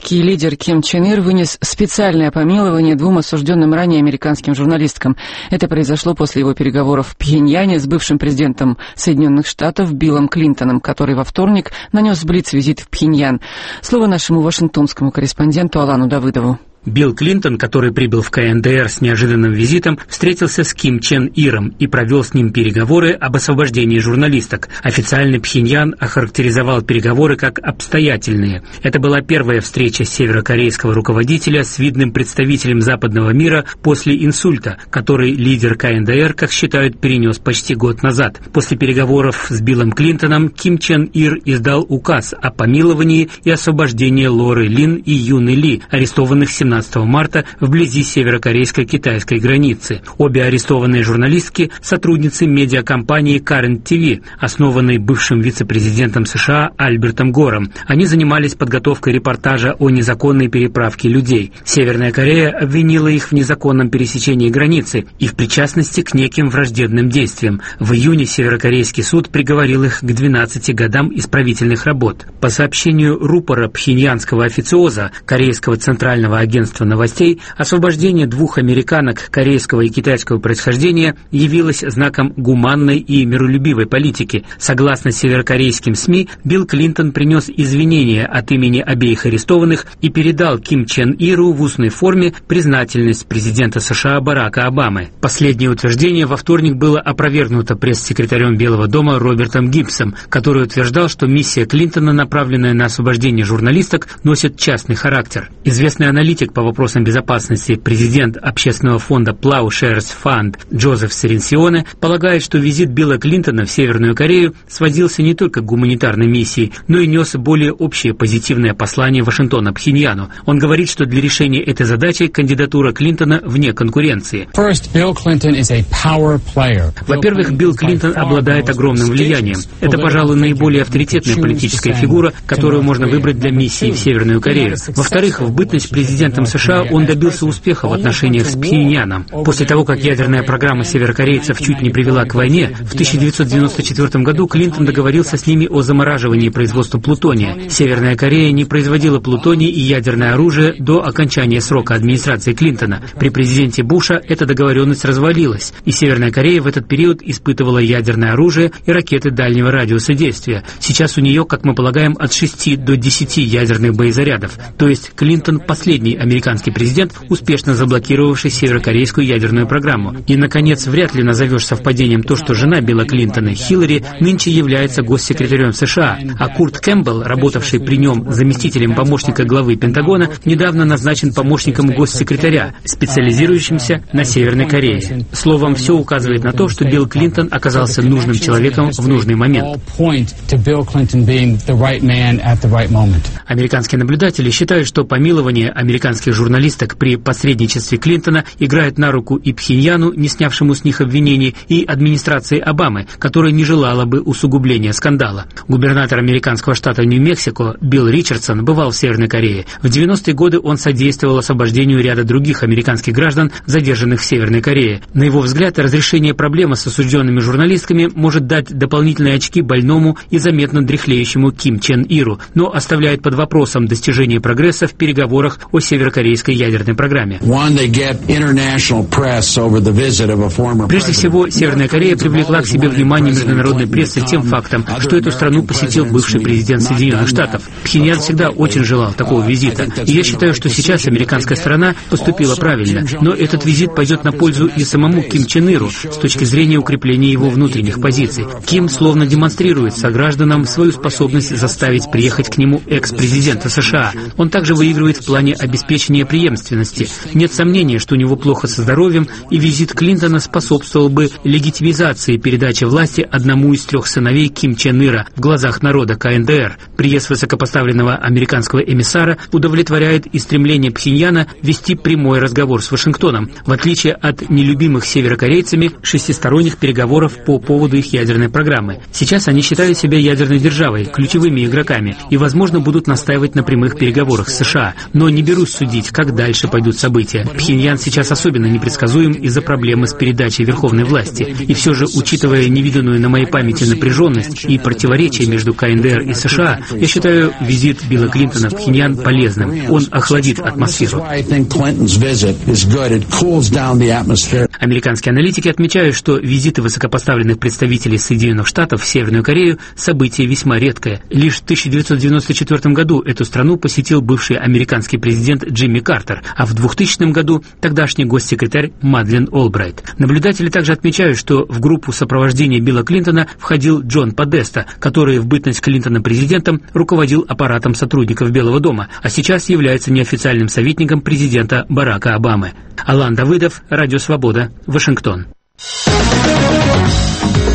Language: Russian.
Китайский лидер Ким Чен Ир вынес специальное помилование двум осужденным ранее американским журналисткам. Это произошло после его переговоров в Пхеньяне с бывшим президентом Соединенных Штатов Биллом Клинтоном, который во вторник нанес блиц-визит в Пхеньян. Слово нашему вашингтонскому корреспонденту Алану Давыдову. Билл Клинтон, который прибыл в КНДР с неожиданным визитом, встретился с Ким Чен Иром и провел с ним переговоры об освобождении журналисток. Официальный Пхеньян охарактеризовал переговоры как обстоятельные. Это была первая встреча северокорейского руководителя с видным представителем западного мира после инсульта, который лидер КНДР, как считают, перенес почти год назад. После переговоров с Биллом Клинтоном Ким Чен Ир издал указ о помиловании и освобождении Лоры Лин и Юны Ли, арестованных 17 марта вблизи северокорейско-китайской границы. Обе арестованные журналистки – сотрудницы медиакомпании Current TV, основанной бывшим вице-президентом США Альбертом Гором. Они занимались подготовкой репортажа о незаконной переправке людей. Северная Корея обвинила их в незаконном пересечении границы и в причастности к неким враждебным действиям. В июне северокорейский суд приговорил их к 12 годам исправительных работ. По сообщению рупора пхеньянского официоза Корейского центрального агентства новостей, освобождение двух американок корейского и китайского происхождения явилось знаком гуманной и миролюбивой политики. Согласно северокорейским СМИ, Билл Клинтон принес извинения от имени обеих арестованных и передал Ким Чен Иру в устной форме признательность президента США Барака Обамы. Последнее утверждение во вторник было опровергнуто пресс-секретарем Белого дома Робертом Гибсом, который утверждал, что миссия Клинтона, направленная на освобождение журналисток, носит частный характер. Известный аналитик по вопросам безопасности, президент общественного фонда Plowshares Fund Джозеф Сиренсионе полагает, что визит Билла Клинтона в Северную Корею сводился не только к гуманитарной миссии, но и нес более общее позитивное послание Вашингтона Пхеньяну. Он говорит, что для решения этой задачи кандидатура Клинтона вне конкуренции. Во-первых, Билл Клинтон обладает огромным влиянием. Это, пожалуй, наиболее авторитетная политическая фигура, которую можно выбрать для миссии в Северную Корею. Во-вторых, в бытность президентом США он добился успеха в отношениях с Пхеньяном. После того, как ядерная программа северокорейцев чуть не привела к войне, в 1994 году Клинтон договорился с ними о замораживании производства плутония. Северная Корея не производила плутоний и ядерное оружие до окончания срока администрации Клинтона. При президенте Буша эта договоренность развалилась, и Северная Корея в этот период испытывала ядерное оружие и ракеты дальнего радиуса действия. Сейчас у нее, как мы полагаем, от 6 до 10 ядерных боезарядов. То есть Клинтон – последний американский президент, успешно заблокировавший северокорейскую ядерную программу. И, наконец, вряд ли назовешь совпадением то, что жена Билла Клинтона, Хиллари, нынче является госсекретарем США, а Курт Кэмпбелл, работавший при нем заместителем помощника главы Пентагона, недавно назначен помощником госсекретаря, специализирующимся на Северной Корее. Словом, все указывает на то, что Билл Клинтон оказался нужным человеком в нужный момент. Американские наблюдатели считают, что помилование американских журналисток при посредничестве Клинтона играет на руку и Пхеньяну, не снявшему с них обвинений, и администрации Обамы, которая не желала бы усугубления скандала. Губернатор американского штата Нью-Мексико Билл Ричардсон бывал в Северной Корее. В 90-е годы он содействовал освобождению ряда других американских граждан, задержанных в Северной Корее. На его взгляд, разрешение проблемы с осужденными журналистками может дать дополнительные очки больному и заметно дряхлеющему Ким Чен Иру, но оставляет под вопросом достижение прогресса в переговорах о северокорейской ядерной программе. Прежде всего, Северная Корея привлекла к себе внимание международной прессы тем фактом, что эту страну посетил бывший президент Соединенных Штатов. Пхеньян всегда очень желал такого визита, и я считаю, что сейчас американская сторона поступила правильно, но этот визит пойдет на пользу и самому Ким Чен Иру с точки зрения укрепления его внутренних позиций. Ким словно демонстрирует согражданам свою способность заставить приехать к нему экс-президента США. Он также выигрывает в плане обеспечения преемственности. Нет сомнения, что у него плохо со здоровьем, и визит Клинтона способствовал бы легитимизации передачи власти одному из трех сыновей Ким Чен Ира в глазах народа КНДР. Приезд высокопоставленного американского эмиссара удовлетворяет и стремление Пхеньяна вести прямой разговор с Вашингтоном, в отличие от нелюбимых северокорейцами шестисторонних переговоров по поводу их ядерной программы. Сейчас они считают себя ядерной державой, ключевыми игроками, и, возможно, будут настаивать на прямых переговорах с США. Но не берусь судить судить, как дальше пойдут события. Пхеньян сейчас особенно непредсказуем из-за проблемы с передачей верховной власти. И все же, учитывая невиданную на моей памяти напряженность и противоречия между КНДР и США, я считаю визит Билла Клинтона в Пхеньян полезным. Он охладит атмосферу. Американские аналитики отмечают, что визиты высокопоставленных представителей Соединенных Штатов в Северную Корею – событие весьма редкое. Лишь в 1994 году эту страну посетил бывший американский президент Джимми Картер, а в 2000 году тогдашний госсекретарь Мадлен Олбрайт. Наблюдатели также отмечают, что в группу сопровождения Билла Клинтона входил Джон Подеста, который в бытность Клинтона президентом руководил аппаратом сотрудников Белого дома, а сейчас является неофициальным советником президента Барака Обамы. Алан Давыдов, Радио Свобода, Вашингтон.